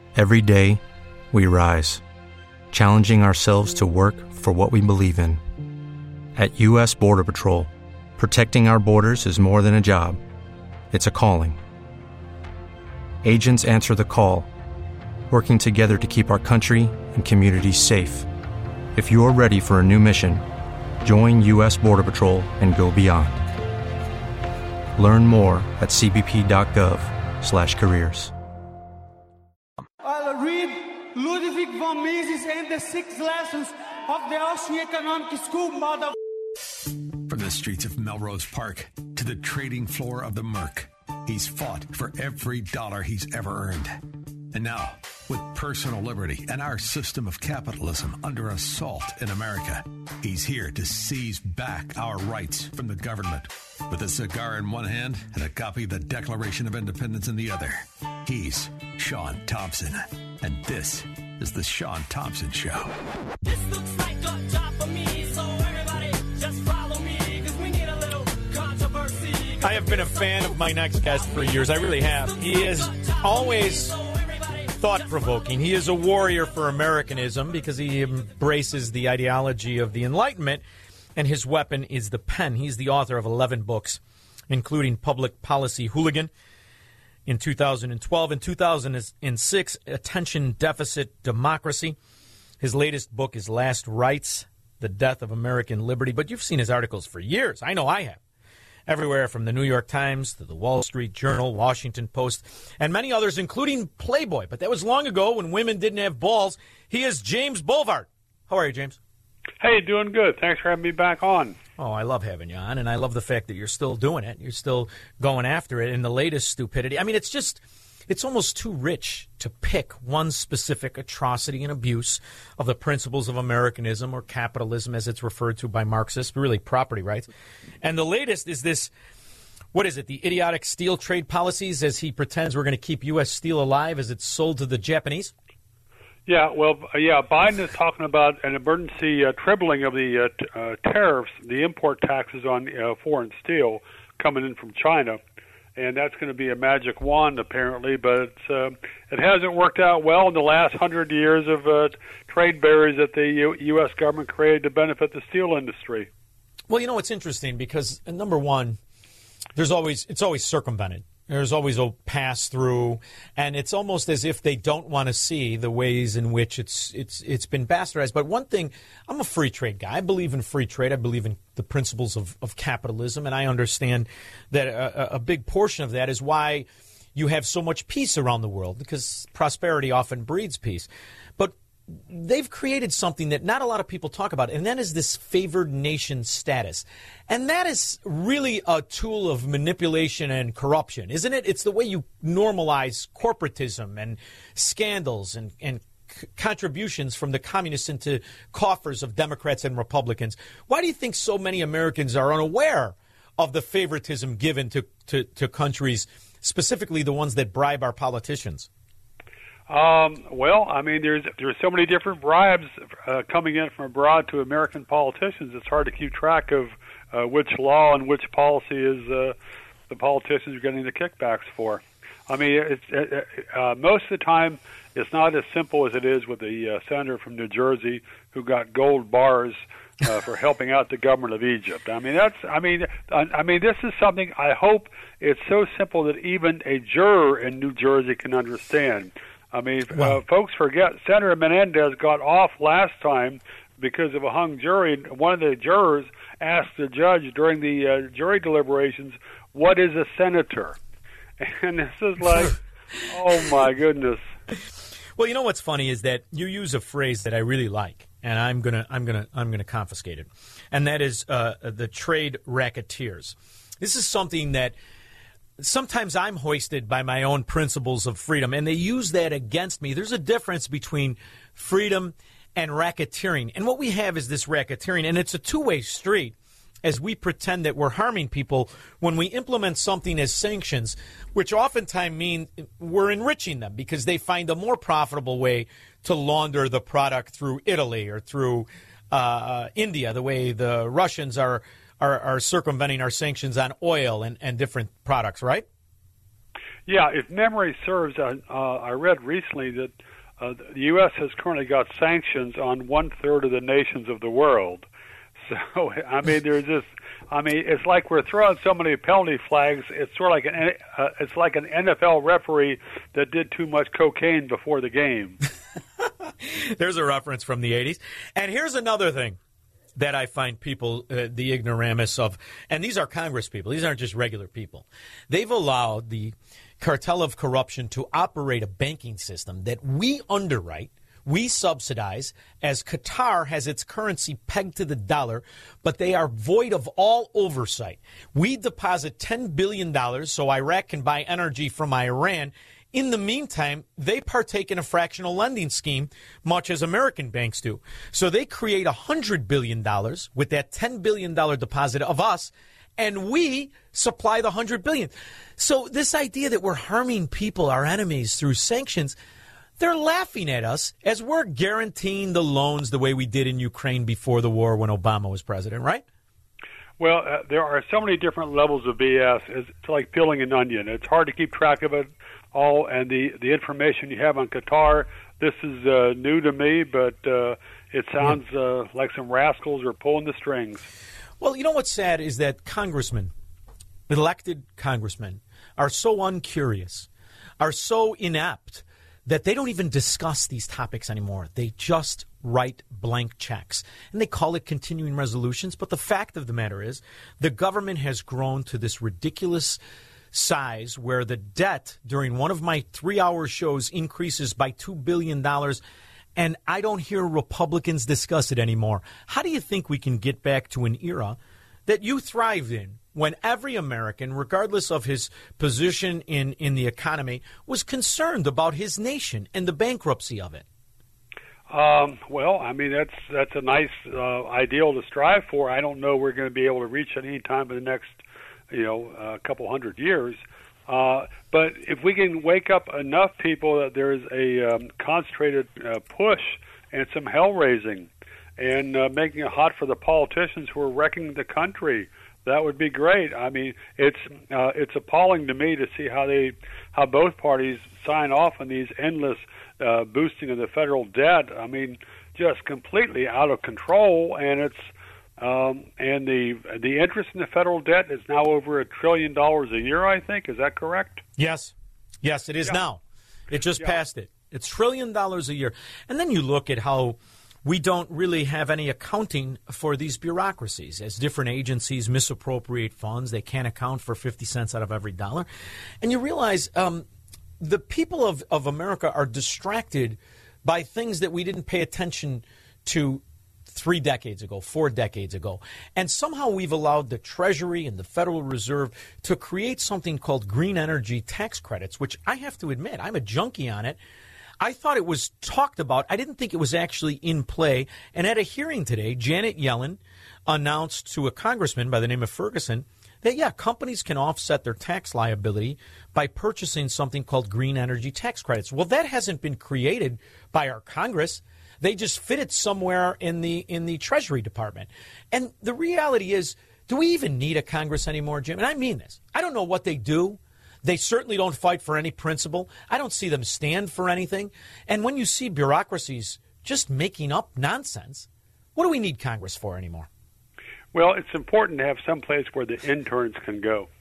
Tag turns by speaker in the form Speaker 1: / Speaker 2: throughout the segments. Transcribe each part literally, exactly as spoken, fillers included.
Speaker 1: Every day, we rise, challenging ourselves to work for what we believe in. At U S Border Patrol, protecting our borders is more than a job. It's a calling. Agents answer the call, working together to keep our country and communities safe. If you are ready for a new mission, join U S Border Patrol and go beyond. Learn more at c b p dot gov slash careers.
Speaker 2: I'll read Ludwig von Mises and the Six Lessons of the Austrian Economic School, mother.
Speaker 3: From the streets of Melrose Park to the trading floor of the Merc, he's fought for every dollar he's ever earned. And now, with personal liberty and our system of capitalism under assault in America, he's here to seize back our rights from the government. With a cigar in one hand and a copy of the Declaration of Independence in the other, he's Sean Thompson. And this is the Sean Thompson Show.
Speaker 4: This looks like a job for me, so everybody just follow me, because we need a little controversy.
Speaker 5: I have been a fan of my next guest for years. I really have. He is always thought-provoking. He is a warrior for Americanism because he embraces the ideology of the Enlightenment, and his weapon is the pen. He's the author of eleven books, including Public Policy Hooligan in two thousand twelve and two thousand six, Attention Deficit Democracy. His latest book is Last Rites, The Death of American Liberty. But you've seen his articles for years. I know I have. Everywhere from the New York Times to the Wall Street Journal, Washington Post, and many others, including Playboy. But that was long ago when women didn't have balls. He is James Bovard. How are you, James?
Speaker 6: Hey, doing good. Thanks for having me back on.
Speaker 5: Oh, I love having you on, and I love the fact that you're still doing it. You're still going after it in the latest stupidity. I mean, it's just, it's almost too rich to pick one specific atrocity and abuse of the principles of Americanism or capitalism, as it's referred to by Marxists, really property rights. And the latest is this, what is it, the idiotic steel trade policies, as he pretends we're going to keep U S steel alive as it's sold to the Japanese?
Speaker 6: Yeah, well, yeah, Biden is talking about an emergency uh, tripling of the uh, t- uh, tariffs, the import taxes on uh, foreign steel coming in from China. And that's going to be a magic wand, apparently, but it's, uh, it hasn't worked out well in the last hundred years of uh, trade barriers that the U- U.S. government created to benefit the steel industry.
Speaker 5: Well, you know, it's interesting because, uh, number one, there's always it's always circumvented. There's always a pass-through, and it's almost as if they don't want to see the ways in which it's it's it's been bastardized. But one thing, I'm a free trade guy. I believe in free trade. I believe in the principles of, of capitalism, and I understand that a, a big portion of that is why you have so much peace around the world, because prosperity often breeds peace. But they've created something that not a lot of people talk about, and that is this favored nation status. And that is really a tool of manipulation and corruption, isn't it? It's the way you normalize corporatism and scandals and, and c- contributions from the communists into coffers of Democrats and Republicans. Why do you think so many Americans are unaware of the favoritism given to, to, to countries, specifically the ones that bribe our politicians?
Speaker 6: Um, well, I mean, there's there's so many different bribes uh, coming in from abroad to American politicians. It's hard to keep track of uh, which law and which policy is uh, the politicians are getting the kickbacks for. I mean, it's it, uh, most of the time it's not as simple as it is with the uh, senator from New Jersey who got gold bars uh, for helping out the government of Egypt. I mean, that's I mean, I, I mean, this is something I hope it's so simple that even a juror in New Jersey can understand. I mean,
Speaker 5: wow.
Speaker 6: uh, folks forget Senator Menendez got off last time because of a hung jury. One of the jurors asked the judge during the uh, jury deliberations, "What is a senator?" And this is like, oh my goodness.
Speaker 5: Well, you know what's funny is that you use a phrase that I really like, and I'm gonna, I'm gonna, I'm gonna confiscate it, and that is uh, the trade racketeers. This is something that sometimes I'm hoisted by my own principles of freedom, and they use that against me. There's a difference between freedom and racketeering. And what we have is this racketeering, and it's a two-way street as we pretend that we're harming people when we implement something as sanctions, which oftentimes mean we're enriching them because they find a more profitable way to launder the product through Italy or through uh, India, the way the Russians are Are, are circumventing our sanctions on oil and, and different products, right?
Speaker 6: Yeah, if memory serves, uh, uh, I read recently that uh, the U S has currently got sanctions on one third of the nations of the world. So I mean, there's this. I mean, it's like we're throwing so many penalty flags. It's sort of like an uh, it's like an N F L referee that did too much cocaine before the game.
Speaker 5: There's a reference from the eighties. And here's another thing that I find people, uh, the ignoramus of, and these are Congress people. These aren't just regular people. They've allowed the cartel of corruption to operate a banking system that we underwrite, we subsidize, as Qatar has its currency pegged to the dollar, but they are void of all oversight. We deposit ten billion dollars so Iraq can buy energy from Iran. In the meantime, they partake in a fractional lending scheme, much as American banks do. So they create one hundred billion dollars with that ten billion dollars deposit of us, and we supply the one hundred billion dollars. So this idea that we're harming people, our enemies, through sanctions, they're laughing at us as we're guaranteeing the loans the way we did in Ukraine before the war when Obama was president, right?
Speaker 6: Well, uh, there are so many different levels of B S. It's like peeling an onion. It's hard to keep track of it all, and the, the information you have on Qatar, this is uh, new to me, but uh, it sounds uh, like some rascals are pulling the strings.
Speaker 5: Well, you know what's sad is that congressmen, elected congressmen, are so uncurious, are so inept, that they don't even discuss these topics anymore. They just write blank checks. And they call it continuing resolutions. But the fact of the matter is the government has grown to this ridiculous size where the debt during one of my three-hour shows increases by two billion dollars, and I don't hear Republicans discuss it anymore. How do you think we can get back to an era that you thrived in, when every American, regardless of his position in, in the economy, was concerned about his nation and the bankruptcy of it?
Speaker 6: Um, well, I mean, that's that's a nice uh, ideal to strive for. I don't know we're going to be able to reach it any time in the next, you know, a uh, couple hundred years. Uh, but if we can wake up enough people that there's a um, concentrated uh, push and some hell raising and uh, making it hot for the politicians who are wrecking the country, that would be great. I mean, it's uh, it's appalling to me to see how they how both parties sign off on these endless uh, boosting of the federal debt. I mean, just completely out of control, and it's um, and the the interest in the federal debt is now over a trillion dollars a year. I think, is that correct?
Speaker 5: Yes, yes, it is yeah. now. It just yeah. passed it. It's trillion dollars a year, and then you look at how we don't really have any accounting for these bureaucracies. As different agencies misappropriate funds, they can't account for fifty cents out of every dollar. And you realize um, the people of, of America are distracted by things that we didn't pay attention to three decades ago, four decades ago. And somehow we've allowed the Treasury and the Federal Reserve to create something called green energy tax credits, which I have to admit, I'm a junkie on it. I thought it was talked about. I didn't think it was actually in play. And at a hearing today, Janet Yellen announced to a congressman by the name of Ferguson that, yeah, companies can offset their tax liability by purchasing something called green energy tax credits. Well, that hasn't been created by our Congress. They just fit it somewhere in the in the Treasury Department. And the reality is, do we even need a Congress anymore, Jim? And I mean this. I don't know what they do. They certainly don't fight for any principle. I don't see them stand for anything. And when you see bureaucracies just making up nonsense, what do we need Congress for anymore?
Speaker 6: Well, it's important to have some place where the interns can go.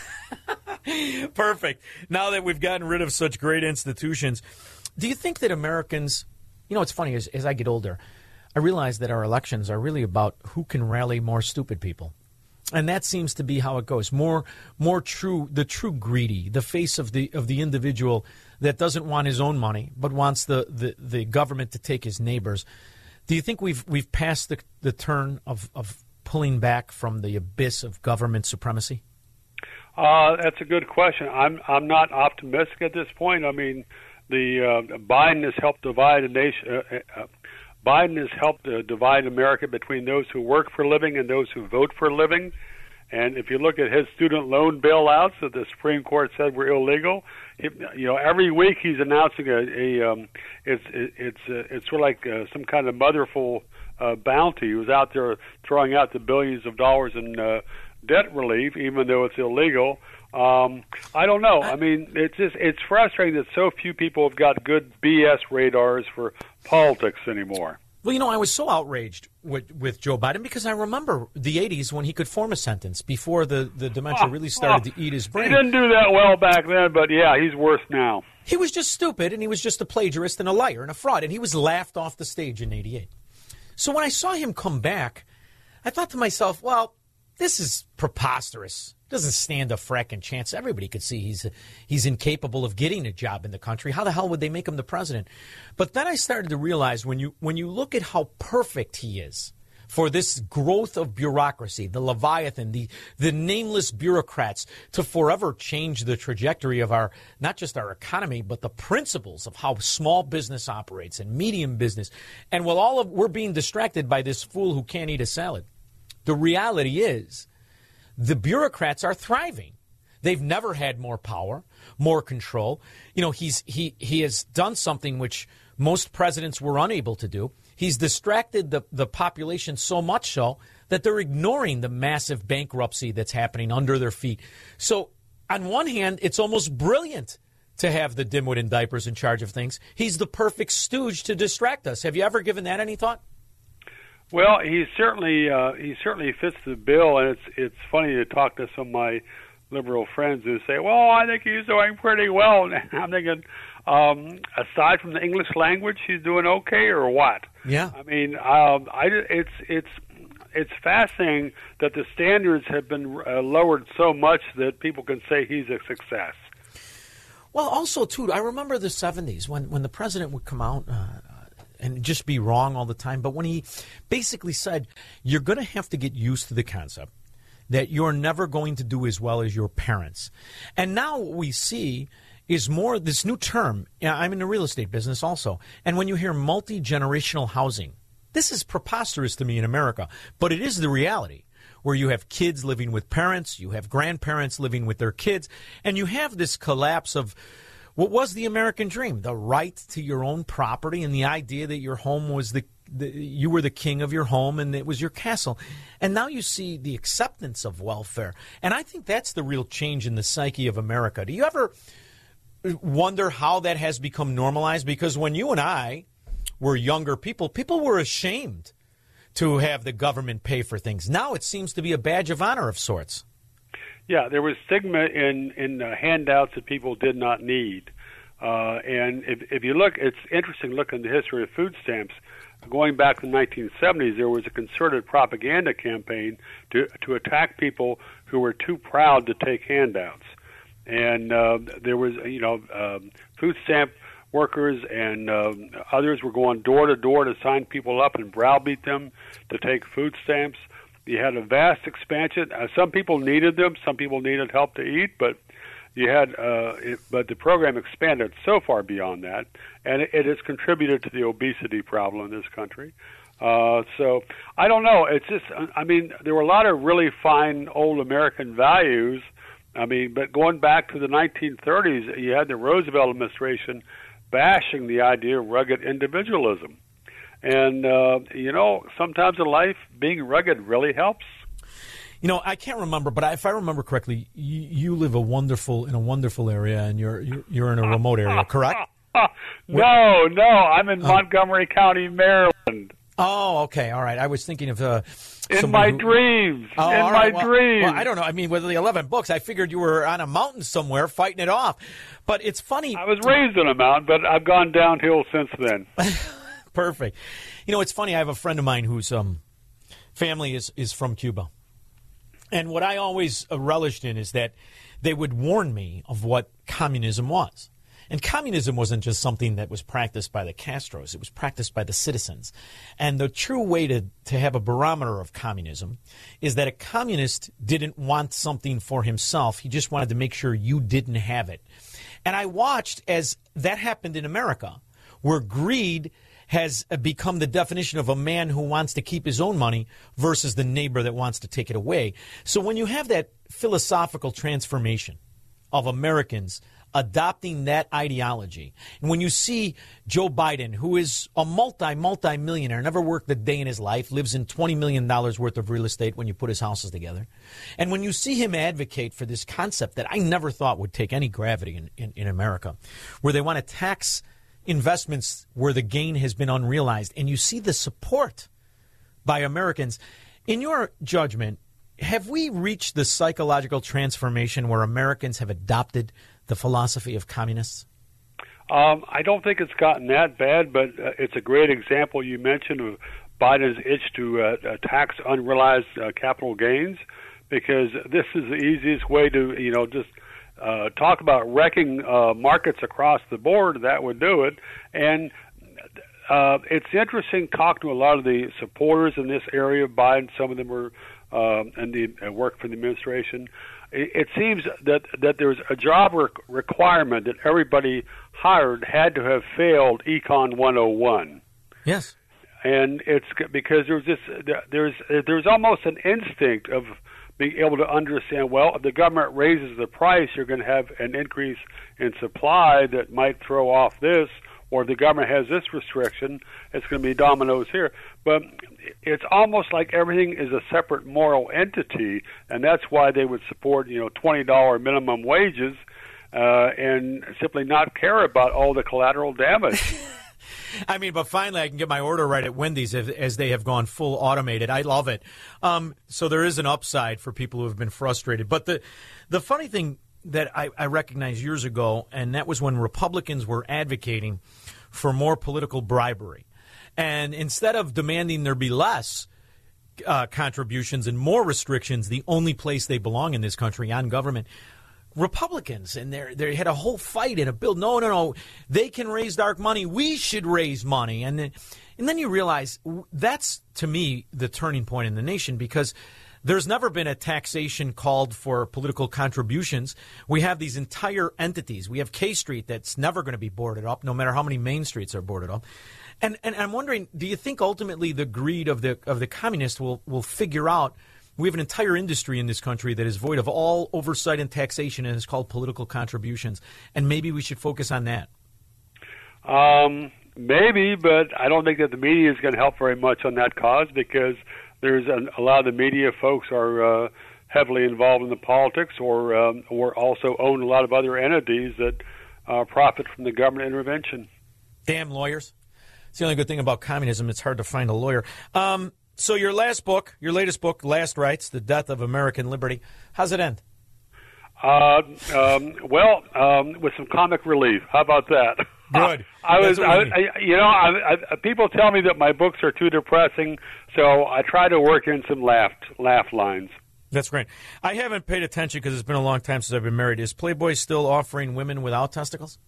Speaker 5: Perfect. Now that we've gotten rid of such great institutions, do you think that Americans, you know, it's funny, as, as I get older, I realize that our elections are really about who can rally more stupid people. And that seems to be how it goes. More, more true, the true greedy, the face of the of the individual that doesn't want his own money, but wants the, the, the government to take his neighbors. Do you think we've we've passed the the turn of, of pulling back from the abyss of government supremacy?
Speaker 6: Uh, that's a good question. I'm I'm not optimistic at this point. I mean, the uh, Biden has helped divide a nation. Uh, uh, Biden has helped uh, divide America between those who work for a living and those who vote for a living. And if you look at his student loan bailouts that the Supreme Court said were illegal, it, you know, every week he's announcing a, a um, it's it, it's uh, it's sort of like uh, some kind of motherful uh, bounty. He was out there throwing out the billions of dollars in uh, debt relief, even though it's illegal. Um, I don't know. I mean, it's just it's frustrating that so few people have got good B S radars for politics anymore.
Speaker 5: Well, you know, I was so outraged with, with Joe Biden because I remember the eighties when he could form a sentence before the, the dementia really started to eat his brain.
Speaker 6: He didn't do that well back then, but yeah, he's worse now.
Speaker 5: He was just stupid, and he was just a plagiarist and a liar and a fraud, and he was laughed off the stage in eighty-eight. So when I saw him come back, I thought to myself, well, this is preposterous. Doesn't stand a fracking chance. Everybody could see he's he's incapable of getting a job in the country. How the hell would they make him the president? But then I started to realize when you when you look at how perfect he is for this growth of bureaucracy, the Leviathan, the the nameless bureaucrats to forever change the trajectory of our, not just our economy, but the principles of how small business operates and medium business. And while all of we're being distracted by this fool who can't eat a salad, the reality is the bureaucrats are thriving. They've never had more power, more control. You know, he's he he has done something which most presidents were unable to do. He's distracted the, the population so much so that they're ignoring the massive bankruptcy that's happening under their feet. So on one hand, it's almost brilliant to have the dimwit in diapers in charge of things. He's the perfect stooge to distract us. Have you ever given that any thought?
Speaker 6: Well, he certainly uh, he certainly fits the bill, and it's it's funny to talk to some of my liberal friends who say, "Well, I think he's doing pretty well." And I'm thinking, um, aside from the English language, he's doing okay, or what?
Speaker 5: Yeah.
Speaker 6: I mean, um, I it's it's it's fascinating that the standards have been uh, lowered so much that people can say he's a success.
Speaker 5: Well, also too, I remember the seventies when when the president would come out. Uh, and just be wrong all the time. But when he basically said, you're going to have to get used to the concept that you're never going to do as well as your parents. And now what we see is more this new term. I'm in the real estate business also. And when you hear multi-generational housing, this is preposterous to me in America, but it is the reality where you have kids living with parents, you have grandparents living with their kids, and you have this collapse of what was the American dream? The right to your own property and the idea that your home was the, the, you were the king of your home and it was your castle. And now you see the acceptance of welfare. And I think that's the real change in the psyche of America. Do you ever wonder how that has become normalized? Because when you and I were younger people, people were ashamed to have the government pay for things. Now it seems to be a badge of honor of sorts.
Speaker 6: Yeah, there was stigma in in uh, handouts that people did not need, uh, and if if you look, it's interesting to look in the history of food stamps. Going back to the nineteen seventies, there was a concerted propaganda campaign to to attack people who were too proud to take handouts, and uh, there was you know um, food stamp workers and uh, others were going door to door to sign people up and browbeat them to take food stamps. You had a vast expansion. Uh, some people needed them. Some people needed help to eat, but you had. Uh, it, but the program expanded so far beyond that, and it, it has contributed to the obesity problem in this country. Uh, so I don't know. It's just. I mean, there were a lot of really fine old American values. I mean, but going back to the nineteen thirties, you had the Roosevelt administration bashing the idea of rugged individualism. And, uh, you know, sometimes in life, being rugged really helps.
Speaker 5: You know, I can't remember, but if I remember correctly, you, you live a wonderful in a wonderful area, and you're you're, you're in a remote area, correct?
Speaker 6: no, no, I'm in uh, Montgomery County, Maryland.
Speaker 5: Oh, okay, all right. I was thinking of uh,
Speaker 6: in my
Speaker 5: who,
Speaker 6: dreams.
Speaker 5: Oh,
Speaker 6: in
Speaker 5: right.
Speaker 6: my
Speaker 5: well,
Speaker 6: dreams.
Speaker 5: Well, I don't know. I mean, with the eleven books, I figured you were on a mountain somewhere fighting it off. But it's funny.
Speaker 6: I was raised on a mountain, but I've gone downhill since then.
Speaker 5: Perfect. You know, it's funny. I have a friend of mine whose um, family is, is from Cuba. And what I always relished in is that they would warn me of what communism was. And communism wasn't just something that was practiced by the Castros. It was practiced by the citizens. And the true way to, to have a barometer of communism is that a communist didn't want something for himself. He just wanted to make sure you didn't have it. And I watched as that happened in America, where greed has become the definition of a man who wants to keep his own money versus the neighbor that wants to take it away. So when you have that philosophical transformation of Americans adopting that ideology. And when you see Joe Biden, who is a multi, multi-millionaire, never worked a day in his life, lives in twenty million dollars worth of real estate when you put his houses together. And when you see him advocate for this concept that I never thought would take any gravity in, in, in America, where they want to tax investments where the gain has been unrealized, and you see the support by Americans, in your judgment, have we reached the psychological transformation where Americans have adopted the philosophy of communists?
Speaker 6: Um, I don't think it's gotten that bad, but uh, it's a great example you mentioned of Biden's itch to uh, tax unrealized uh, capital gains, because this is the easiest way to, you know, just uh, talk about wrecking uh, markets across the board. That would do it. And uh, it's interesting talking to a lot of the supporters in this area of Biden. Some of them are uh, in the uh, work for the administration. It seems that, that there's a job re- requirement that everybody hired had to have failed Econ one oh one.
Speaker 5: Yes.
Speaker 6: And it's because there's this, there's, there's almost an instinct of being able to understand, well, if the government raises the price, you're going to have an increase in supply that might throw off this, or if the government has this restriction, it's going to be dominoes here. But it's almost like everything is a separate moral entity, and that's why they would support, you know, twenty dollars minimum wages uh, and simply not care about all the collateral damage.
Speaker 5: I mean, but finally I can get my order right at Wendy's as, as they have gone full automated. I love it. Um, so there is an upside for people who have been frustrated. But the the funny thing that I, I recognized years ago, and that was when Republicans were advocating for more political bribery. And instead of demanding there be less uh, contributions and more restrictions, the only place they belong in this country on government, Republicans, and they they had a whole fight in a bill. No, no, no, they can raise dark money. We should raise money. And then, and then you realize that's, to me, the turning point in the nation, because there's never been a taxation called for political contributions. We have these entire entities. We have K Street that's never going to be boarded up, no matter how many main streets are boarded up. And and I'm wondering, do you think ultimately the greed of the of the communists will, will figure out we have an entire industry in this country that is void of all oversight and taxation, and it's called political contributions, and maybe we should focus on that?
Speaker 6: Um, maybe, but I don't think that the media is going to help very much on that cause, because there's a, a lot of the media folks are uh, heavily involved in the politics, or um, or also own a lot of other entities that uh, profit from the government intervention.
Speaker 5: Damn lawyers. It's the only good thing about communism. It's hard to find a lawyer. Um, so your last book, your latest book, Last Rites, The Death of American Liberty, how's it end?
Speaker 6: Uh, um, well, um, with some comic relief. How about that?
Speaker 5: Good.
Speaker 6: I was, I,
Speaker 5: I,
Speaker 6: I, you know, I, I, people tell me that my books are too depressing, so I try to work in some laugh, laugh lines.
Speaker 5: That's great. I haven't paid attention because it's been a long time since I've been married. Is Playboy still offering women without testicles?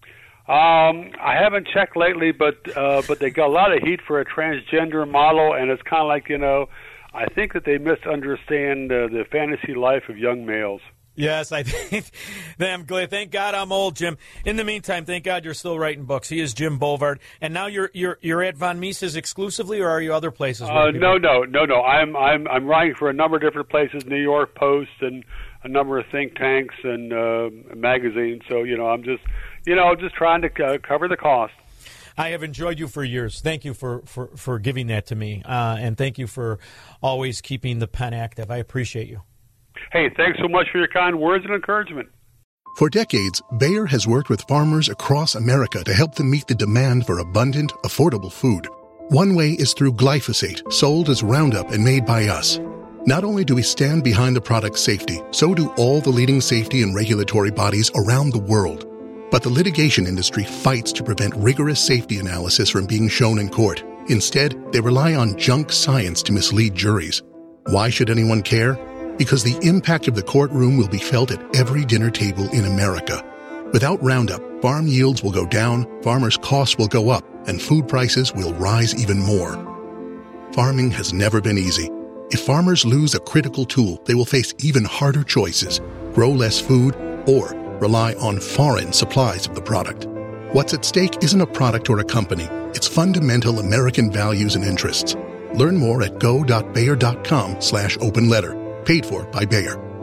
Speaker 6: Um, I haven't checked lately, but uh, but they got a lot of heat for a transgender model, and it's kind of like, you know, I think that they misunderstand uh, the fantasy life of young males.
Speaker 5: Yes, I think. I'm glad. Thank God I'm old, Jim. In the meantime, thank God you're still writing books. He is Jim Bovard, and now you're you're you're at Von Mises exclusively, or are you other places?
Speaker 6: Uh, no, no, no, no. I'm I'm I'm writing for a number of different places, New York Post, and a number of think tanks and uh, magazines. So you know, I'm just you know just trying to uh, cover the cost.
Speaker 5: I have enjoyed you for years. Thank you for, for, for giving that to me, uh, and thank you for always keeping the pen active. I appreciate you.
Speaker 6: Hey, thanks so much for your kind words and encouragement.
Speaker 7: For decades, Bayer has worked with farmers across America to help them meet the demand for abundant, affordable food. One way is through glyphosate, sold as Roundup and made by us. Not only do we stand behind the product's safety, so do all the leading safety and regulatory bodies around the world. But the litigation industry fights to prevent rigorous safety analysis from being shown in court. Instead, they rely on junk science to mislead juries. Why should anyone care? Because the impact of the courtroom will be felt at every dinner table in America. Without Roundup, farm yields will go down, farmers' costs will go up, and food prices will rise even more. Farming has never been easy. If farmers lose a critical tool, they will face even harder choices: grow less food or rely on foreign supplies of the product. What's at stake isn't a product or a company. It's fundamental American values and interests. Learn more at go dot bayer dot com slash open letter. Paid for by Bayer.